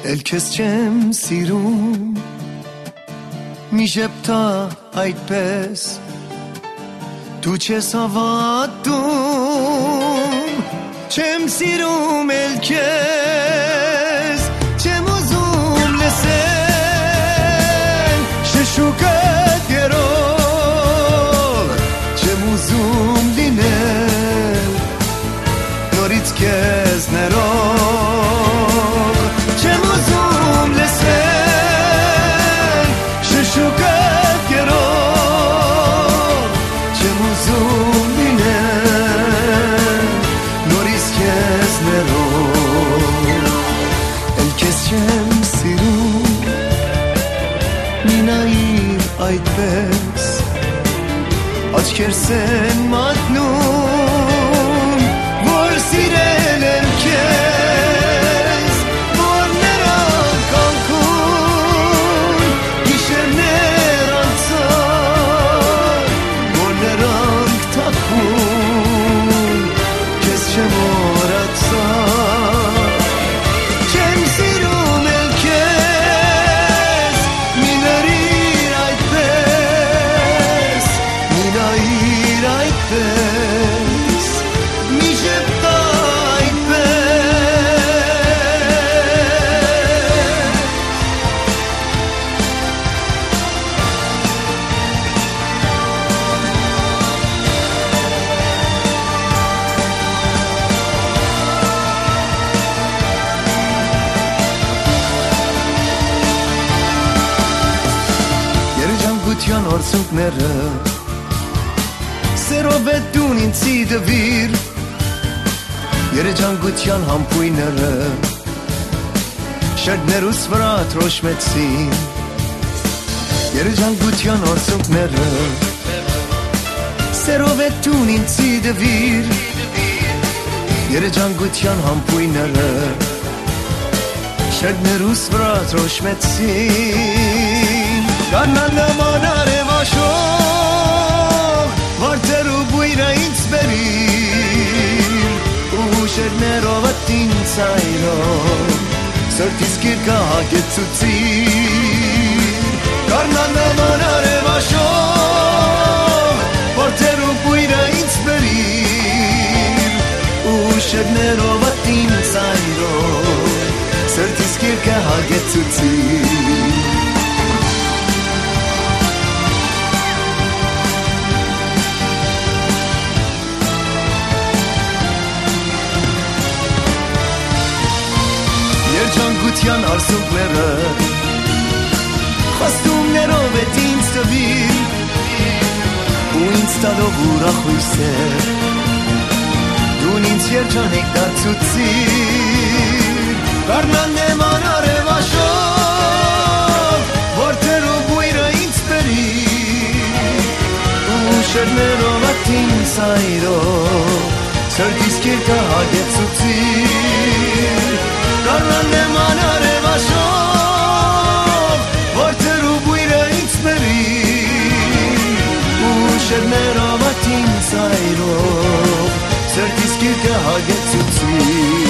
Էլ քեզ չեմ սիրում մի շեպտա այդպես դու չես հավատում չեմ սիրում էլ քեզ չեմ ուզում լսել շշուկը գերով չեմ ուզում լինել նորից քեզ ներող չեմ ուզում լսել շշուկը գերով չեմ ուզում լինել նորից քեզ ներող էլ քեզ չեմ սիրում մի նայիր այդպես աչքերս են մատնում որ սիրել եմ քեզ որ նրանք կանքուն գիշերներ անցան որ նրանք թաքուն քեզ չեմ մոռացա չեմ սիրում էլ քեզ մի լրիր այդպես մի նայիր այդպես մի շեպտա Երջանկության օրցունքները սերով է դուն ինձի դվիր Երջանկության համբույները շերտներուս վրա թրոշմեցին Երջանկության օրցունքները սերով է դուն ինձի դվիր Երջանկության համբույները շերտներուս վրա թրոշմեցին Գարնան նման արևաշող վարդեր ու բույրը ինձ բերիր ու շերներով ըտին ծայրով սրտիս գիրկը հագեցուցիր Գարնան նման արևաշող վարդեր ու բույրը ինձ բերիր ու շերներով ըտին ծայրով սրտիս գիրկը հագեցուցիր Երջանկության արսունքները խստումներով էտ ինձ տվիր ու ինձ տալով ուրախույսեր դուն ինձ երջանիկ դարձուցիր Գարնան նման արևաշող որդեր ու բույրը ինձ բերիր ու շերներով ատին սայրով սրտիս գիրկը հագեցուցիր Գարնան նման արևաշող որդեր ու բույրը ինձ բերիր ու շերներով ատին սայրով սրտիս գիրկը հագեցուցիր